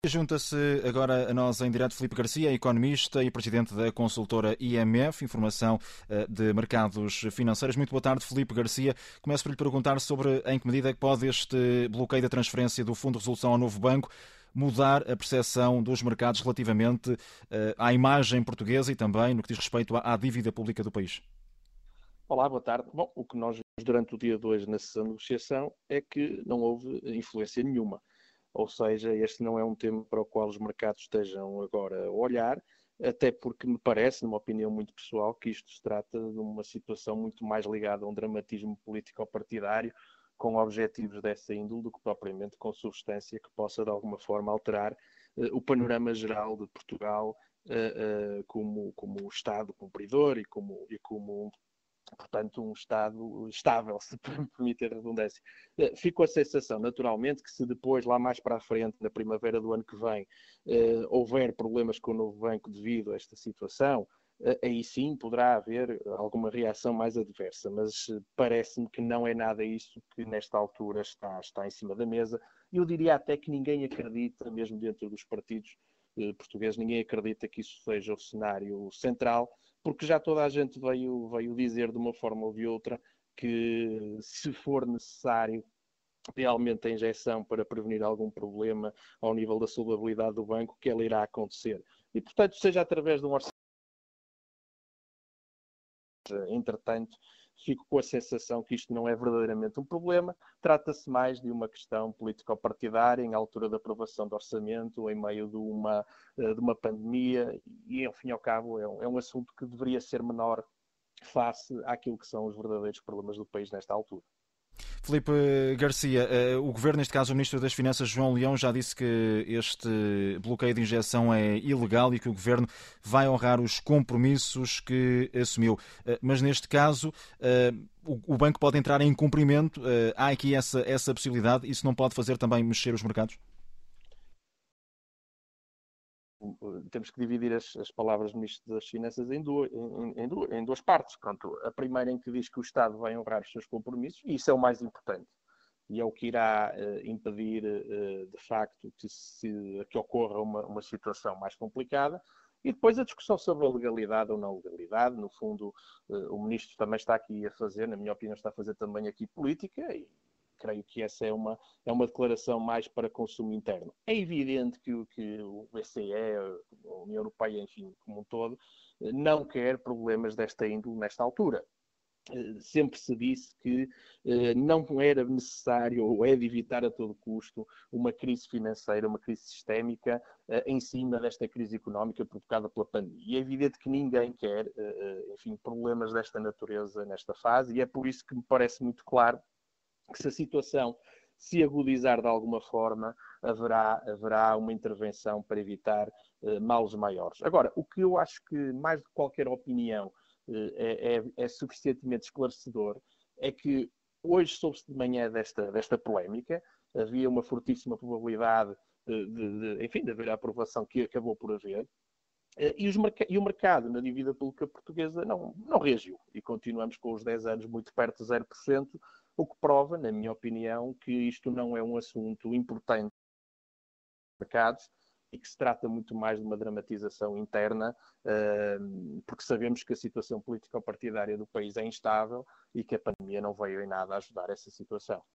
Junta-se agora a nós em direto Filipe Garcia, economista e presidente da consultora IMF, Informação de Mercados Financeiros. Muito boa tarde, Filipe Garcia. Começo por lhe perguntar sobre em que medida é que pode este bloqueio da transferência do Fundo de Resolução ao novo banco mudar a percepção dos mercados relativamente à imagem portuguesa e também no que diz respeito à dívida pública do país. Olá, boa tarde. Bom, o que nós vimos durante o dia de hoje na sessão de negociação é que não houve influência nenhuma. Ou seja, este não é um tema para o qual os mercados estejam agora a olhar, até porque me parece, numa opinião muito pessoal, que isto se trata de uma situação muito mais ligada a um dramatismo político-partidário, com objetivos dessa índole, do que propriamente com substância que possa, de alguma forma, alterar o panorama geral de Portugal como Estado cumpridor e como portanto, um Estado estável, se me permitir a redundância. Fico a sensação, naturalmente, que se depois, lá mais para a frente, na primavera do ano que vem, houver problemas com o novo banco devido a esta situação, aí sim poderá haver alguma reação mais adversa, mas parece-me que não é nada isso que nesta altura está em cima da mesa. Eu diria até que ninguém acredita, mesmo dentro dos partidos portugueses, ninguém acredita que isso seja o cenário central, porque já toda a gente veio dizer de uma forma ou de outra que, se for necessário realmente a injeção para prevenir algum problema ao nível da solvabilidade do banco, que ela irá acontecer. E, portanto, seja através de um orçamento, entretanto, fico com a sensação que isto não é verdadeiramente um problema. Trata-se mais de uma questão político-partidária, em altura da aprovação do orçamento, em meio de uma pandemia, e, ao fim e ao cabo, é um assunto que deveria ser menor face àquilo que são os verdadeiros problemas do país nesta altura. Filipe Garcia, o Governo, neste caso o Ministro das Finanças, João Leão, já disse que este bloqueio de injeção é ilegal e que o Governo vai honrar os compromissos que assumiu. Mas, neste caso, o banco pode entrar em cumprimento. Há aqui essa possibilidade. Isso não pode fazer também mexer os mercados? Temos que dividir as palavras do Ministro das Finanças em duas partes. Pronto, a primeira em que diz que o Estado vai honrar os seus compromissos, e isso é o mais importante. E é o que irá impedir, de facto, que ocorra uma situação mais complicada. E depois a discussão sobre a legalidade ou não legalidade. No fundo, o Ministro também está aqui a fazer, na minha opinião, está a fazer também aqui política, e creio que essa é uma declaração mais para consumo interno. É evidente que o BCE, a União Europeia, enfim, como um todo, não quer problemas desta índole nesta altura. Sempre se disse que não era necessário ou é de evitar a todo custo uma crise financeira, uma crise sistémica em cima desta crise económica provocada pela pandemia. E é evidente que ninguém quer, enfim, problemas desta natureza nesta fase, e é por isso que me parece muito claro que, se a situação se agudizar de alguma forma, haverá uma intervenção para evitar males maiores. Agora, o que eu acho que, mais de qualquer opinião, é suficientemente esclarecedor, é que hoje soube-se de manhã desta polémica, havia uma fortíssima probabilidade de haver a aprovação que acabou por haver, e o mercado na dívida pública portuguesa não reagiu. E continuamos com os 10 anos muito perto de 0%, o que prova, na minha opinião, que isto não é um assunto importante para os mercados e que se trata muito mais de uma dramatização interna, porque sabemos que a situação político-partidária do país é instável e que a pandemia não veio em nada ajudar essa situação.